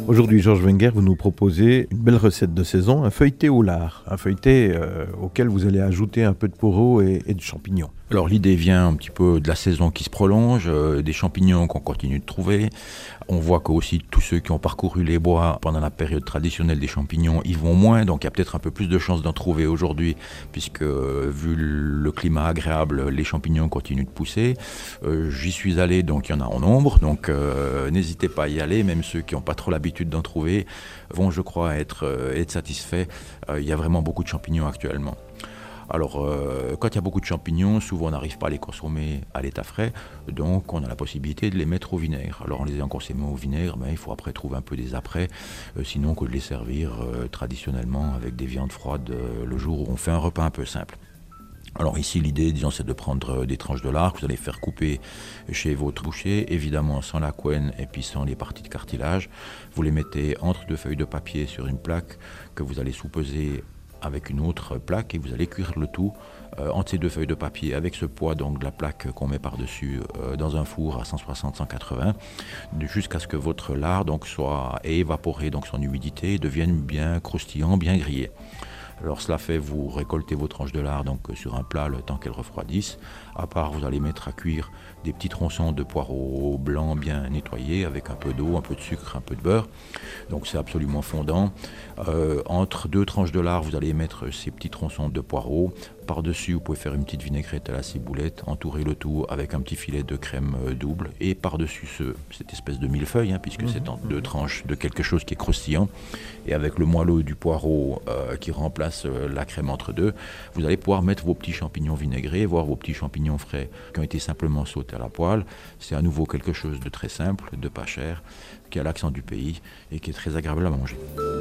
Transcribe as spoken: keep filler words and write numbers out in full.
Aujourd'hui, Georges Wenger, vous nous proposez une belle recette de saison, un feuilleté au lard, un feuilleté euh, auquel vous allez ajouter un peu de poireaux et, et de champignons. Alors l'idée vient un petit peu de la saison qui se prolonge, euh, des champignons qu'on continue de trouver. On voit que aussi tous ceux qui ont parcouru les bois pendant la période traditionnelle des champignons y vont moins, donc il y a peut-être un peu plus de chances d'en trouver aujourd'hui, puisque euh, vu le climat agréable, les champignons continuent de pousser. Euh, j'y suis allé, donc il y en a en nombre, donc euh, n'hésitez pas à y aller, même ceux qui n'ont pas trop l'habitude d'en trouver vont, je crois, être, euh, être satisfaits. Euh, il y a vraiment beaucoup de champignons actuellement. Alors, euh, quand il y a beaucoup de champignons, souvent on n'arrive pas à les consommer à l'état frais, donc on a la possibilité de les mettre au vinaigre. Alors en les ayant consommés au vinaigre, ben, il faut après trouver un peu des après, euh, sinon que de les servir euh, traditionnellement avec des viandes froides euh, le jour où on fait un repas un peu simple. Alors ici l'idée, disons, c'est de prendre des tranches de lard que vous allez faire couper chez votre boucher, évidemment sans la couenne et puis sans les parties de cartilage. Vous les mettez entre deux feuilles de papier sur une plaque que vous allez sous-peser avec une autre plaque et vous allez cuire le tout euh, entre ces deux feuilles de papier avec ce poids donc de la plaque qu'on met par-dessus euh, dans un four à cent soixante à cent quatre-vingts jusqu'à ce que votre lard donc soit évaporé, donc son humidité devienne bien croustillant, bien grillé. Alors cela fait, vous récoltez vos tranches de lard donc sur un plat le temps qu'elles refroidissent. À part, vous allez mettre à cuire des petits tronçons de poireaux blancs bien nettoyés avec un peu d'eau, un peu de sucre, un peu de beurre. Donc c'est absolument fondant. Euh, entre deux tranches de lard, vous allez mettre ces petits tronçons de poireaux. Par-dessus, vous pouvez faire une petite vinaigrette à la ciboulette, entourer le tout avec un petit filet de crème double. Et par-dessus ce, cette espèce de millefeuille, hein, puisque mmh, c'est en deux tranches de quelque chose qui est croustillant. Et avec le moelleux du poireau euh, qui remplace euh, la crème entre deux, vous allez pouvoir mettre vos petits champignons vinaigrés, voire vos petits champignons frais qui ont été simplement sautés à la poêle. C'est à nouveau quelque chose de très simple, de pas cher, qui a l'accent du pays et qui est très agréable à manger.